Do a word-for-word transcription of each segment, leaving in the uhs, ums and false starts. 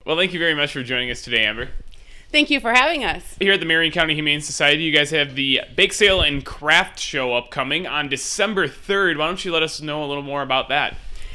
Well, thank you very much for joining us today, Amber. Thank you for having us. Here at the Marion County Humane Society, you guys have the Bake Sale and Craft Show upcoming on December third. Why don't you let us know a little more about that?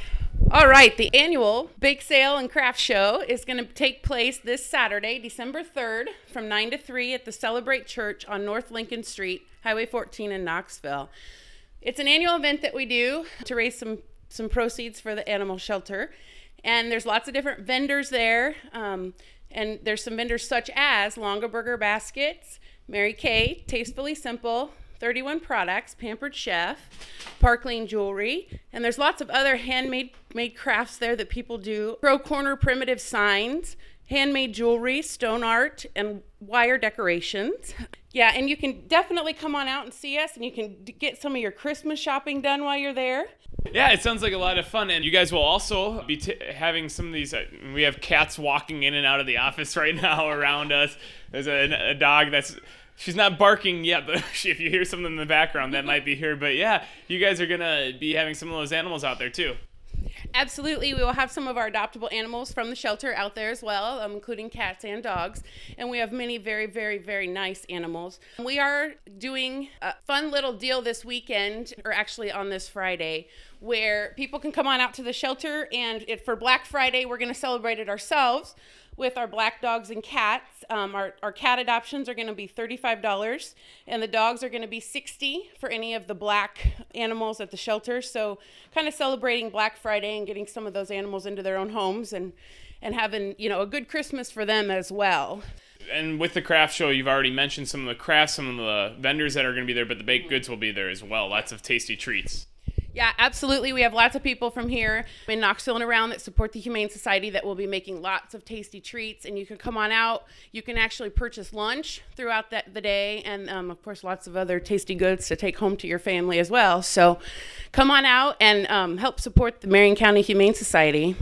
All right, the annual Bake Sale and Craft Show is going to take place this Saturday, December third, from nine to three at the Celebrate Church on North Lincoln Street, Highway fourteen in Knoxville. It's an annual event that we do to raise some, some proceeds for the animal shelter. And there's lots of different vendors there. Um, and there's some vendors such as Longaberger Baskets, Mary Kay, Tastefully Simple, thirty-one Products, Pampered Chef, Parkland Jewelry, and there's lots of other handmade made crafts there that people do. Pro Corner Primitive Signs, handmade jewelry, stone art, and wire decorations. Yeah, and you can definitely come on out and see us, and you can d- get some of your Christmas shopping done while you're there. Yeah, it sounds like a lot of fun, and you guys will also be t- having some of these. Uh, we have cats walking in and out of the office right now around us. There's a, a dog that's. She's not barking yet, but if you hear something in the background, that might be her. But yeah, you guys are going to be having some of those animals out there too. Absolutely. We will have some of our adoptable animals from the shelter out there as well, um, including cats and dogs. And we have many very, very, very nice animals. We are doing a fun little deal this weekend, or actually on this Friday, where people can come on out to the shelter. And it, for Black Friday, we're going to celebrate it ourselves with our black dogs and cats. Um, our, our cat adoptions are going to be thirty-five dollars, and the dogs are going to be sixty dollars for any of the black animals at the shelter. So kind of celebrating Black Friday and getting some of those animals into their own homes and, and having, you know, a good Christmas for them as well. And with the craft show, you've already mentioned some of the crafts, some of the vendors that are going to be there, but the baked goods will be there as well. Lots of tasty treats. Yeah, absolutely. We have lots of people from here in Knoxville and around that support the Humane Society that will be making lots of tasty treats. And you can come on out. You can actually purchase lunch throughout that, the day. And, um, of course, lots of other tasty goods to take home to your family as well. So come on out and um, help support the Marion County Humane Society.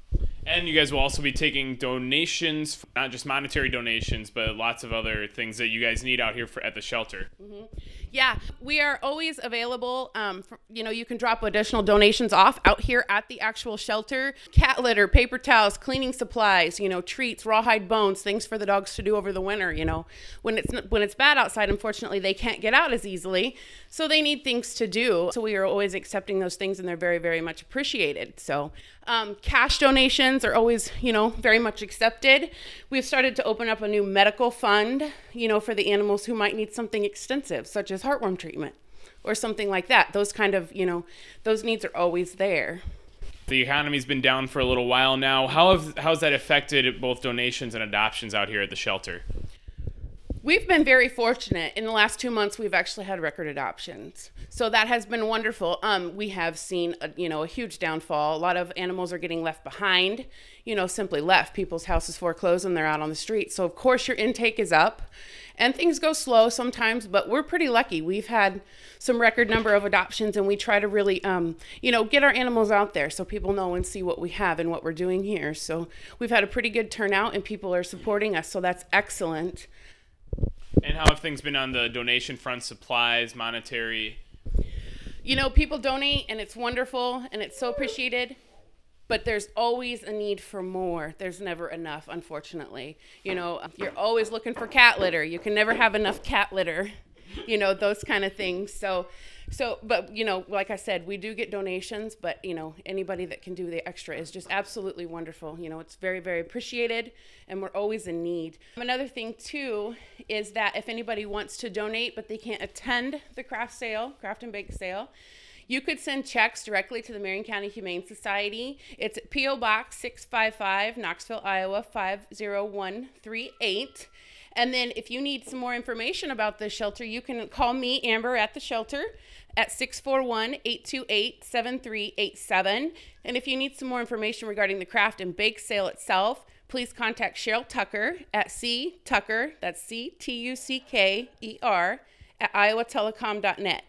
And you guys will also be taking donations, not just monetary donations, but lots of other things that you guys need out here for, at the shelter. Mm-hmm. Yeah, we are always available. Um, for, you know, you can drop additional donations off out here at the actual shelter. Cat litter, paper towels, cleaning supplies, you know, treats, rawhide bones, things for the dogs to do over the winter. You know, when it's when it's bad outside, unfortunately, they can't get out as easily, so they need things to do. So we are always accepting those things, and they're very, very much appreciated. So um, cash donations are always, you know, very much accepted. We've started to open up a new medical fund, you know, for the animals who might need something extensive, such as heartworm treatment or something like that. Those kind of, you know, those needs are always there. The economy's been down for a little while now. How have how's that affected both donations and adoptions out here at the shelter? We've been very fortunate. In the last two months, we've actually had record adoptions. So that has been wonderful. Um, we have seen, a, you know, a huge downfall. A lot of animals are getting left behind, you know, simply left. People's houses foreclosed and they're out on the street. So, of course, your intake is up. And things go slow sometimes, but we're pretty lucky. We've had some record number of adoptions, and we try to really, um, you know, get our animals out there so people know and see what we have and what we're doing here. So we've had a pretty good turnout, and people are supporting us, so that's excellent. And how have things been on the donation front, supplies, monetary? You know, people donate, and it's wonderful, and it's so appreciated. But there's always a need for more. There's never enough, unfortunately. You know, you're always looking for cat litter. You can never have enough cat litter, you know, those kind of things. So, so, but, you know, like I said, we do get donations, but, you know, anybody that can do the extra is just absolutely wonderful. You know, it's very, very appreciated, and we're always in need. Another thing, too, is that if anybody wants to donate, but they can't attend the craft sale, craft and bake sale, you could send checks directly to the Marion County Humane Society. It's at P O Box six five five, Knoxville, Iowa five zero one three eight. And then if you need some more information about the shelter, you can call me, Amber, at the shelter at six four one, eight two eight, seven three eight seven. And if you need some more information regarding the craft and bake sale itself, please contact Cheryl Tucker at C Tucker, that's C T U C K E R, at iowa telecom dot net.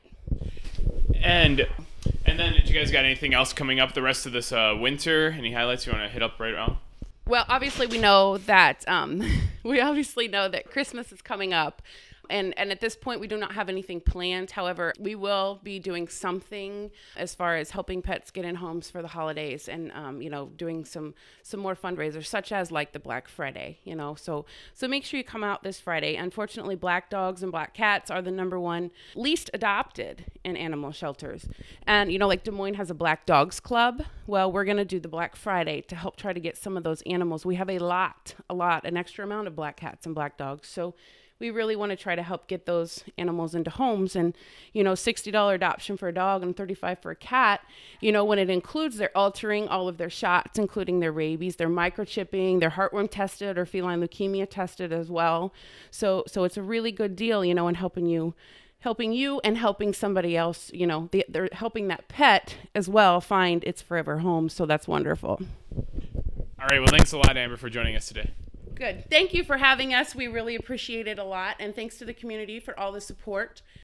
And and then, did you guys got anything else coming up the rest of this uh, winter? Any highlights you want to hit up right now? Well, obviously we know that um, we obviously know that Christmas is coming up. And and at this point, we do not have anything planned. However, we will be doing something as far as helping pets get in homes for the holidays, and um, you know, doing some some more fundraisers, such as like the Black Friday. You know, so so make sure you come out this Friday. Unfortunately, black dogs and black cats are the number one least adopted in animal shelters. And you know, like Des Moines has a Black Dogs Club. Well, we're gonna do the Black Friday to help try to get some of those animals. We have a lot, a lot, an extra amount of black cats and black dogs. So we really want to try to help get those animals into homes. And, you know, sixty dollars adoption for a dog and thirty-five dollars for a cat, you know, when it includes their altering all of their shots, including their rabies, their microchipping, their heartworm tested or feline leukemia tested as well. So, so it's a really good deal, you know, in helping you helping you and helping somebody else, you know, they, they're helping that pet as well find its forever home. So that's wonderful. All right. Well, thanks a lot, Amber, for joining us today. Good. Thank you for having us. We really appreciate it a lot. And thanks to the community for all the support.